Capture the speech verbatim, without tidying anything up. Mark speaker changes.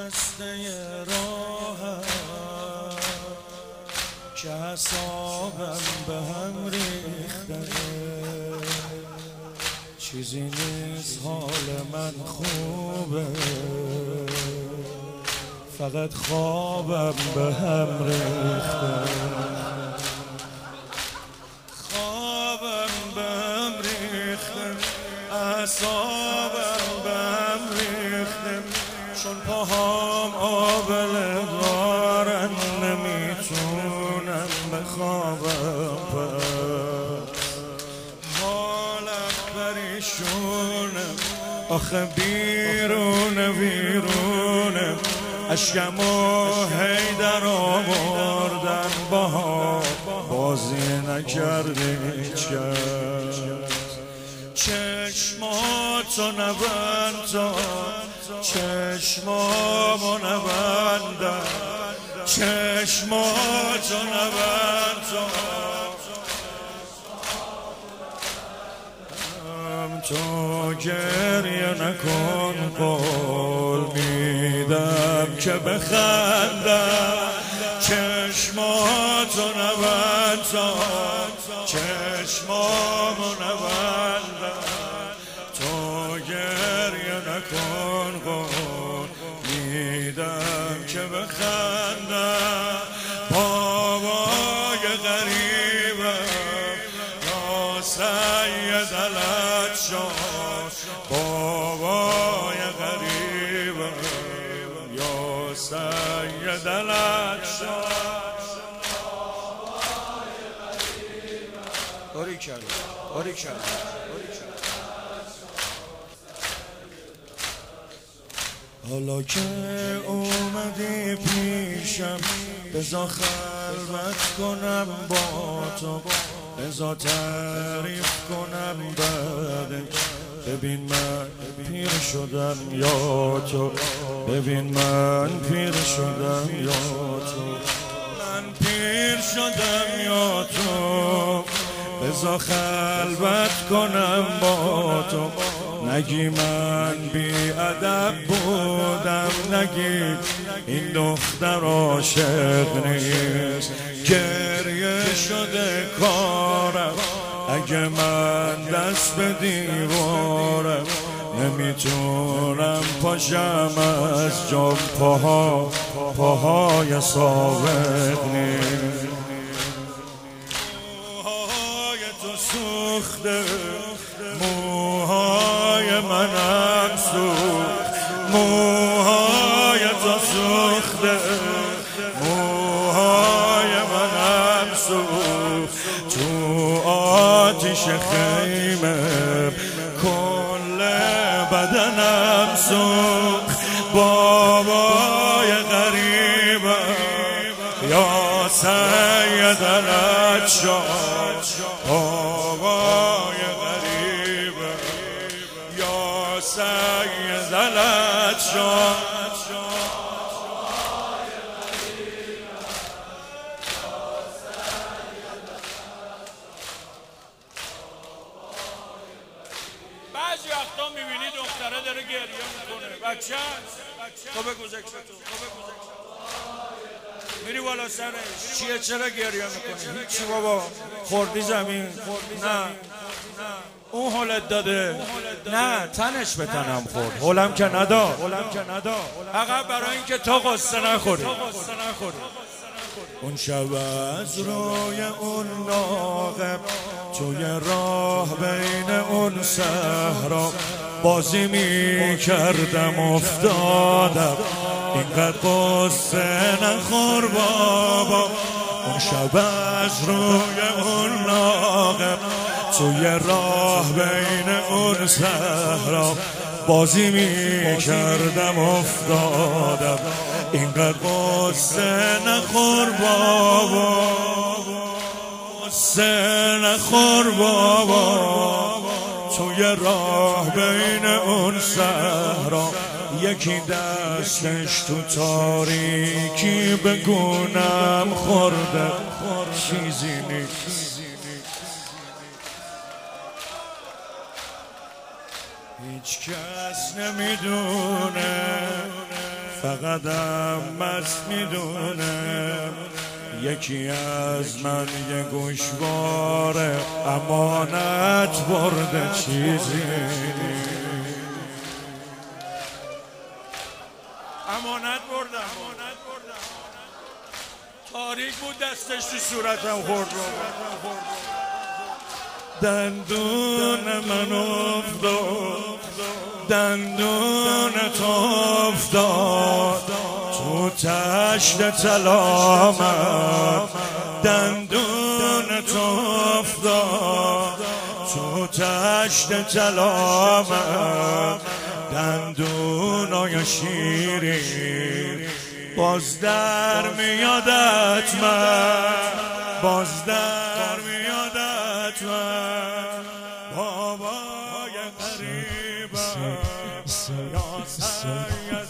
Speaker 1: خسته راهم که اعصابم به هم ریخته، چیزی نیست حال من خوبه، فقط خوابم به هم ریخته، خوابم به هم ریخته، اعصابم به هم ریخته، چون پاهام آبله دارن نمیتونم بخوابم، حالم پریشونم، آخه بیرونه بیرونه، اشکمو هی در آوردن باها، بازی نکرده هیچ کس، چشماتو نبند تا چشمامو نبندم، چشماتو نبند تا تو گریه نکن، قول میدم که بخندم، چشماتو نبند تا چشمامو نبندم، تو گریه نکن، قول میدم که بخندم، بابای غریبم یا سید العطشان، بابای غریبم یا سید العطشان. باری کرد باری کرد حالا که اومدی پیشم، بذار خلوت کنم با تو، بذار تعریف کنم بعدش، ببین من پیر شدم یا تو، ببین من پیر شدم یا تو، من پیر شدم یا تو، بذار خلوت کنم با تو، نگی من بی ادب بودم، نگی این دختر عاشق نیست، گریه شده کارم، اگه من دست به دیوارم، نمیتونم پاشم از جام، پاها پاهای ثابت نیست، موهای تو سوخته، موهای منم سوخت، موهای تو سوخته، موهای منم سوخت، تو آتیش خیمه کل بدنم سوخت، بابای غریبم یا سید العطشان، بابای غریبم یا سید العطشان. بعضی وقتا میبینی دختره داره گریه میکنه، بچه تو بگو ذکرتو، تو بگو ذکرتو، میری بالا سرش، چیه چرا گریه میکنی؟ هیچی بابا، خوردی زمین؟ نه اون حالت داده، نه تنش به تنم خورد، حالم که نداد، فقط برای اینکه تو قصه نخوری. اون شب از روی اون ناقه، توی راه بین اون صحرا، بازی می کردم افتادم، اینقدر قصه نخور بابا. اون شب از روی اون ناقه، توی راه بین اون صحرا، بازی می کردم افتادم، اینقدر قصه نخور بابا، قصه نخور بابا. توی راه بین اون صحرا، یکی دستش تو تاریکی به گونم خورده، چیزی نیست، هیچ کس نمیدونه فقطم مست میدونم یکی از من یه گوشواره امانت برده چیزی امانت بردم تاریک بود دستش تو صورتم خورد دندون من افتاد دندون تو افتاد تو تشت طلامت دندون تو افتاد تو تشت طلامت دندونای شیرین باز در میادت من باز در میادت من بابای قریبم یا سید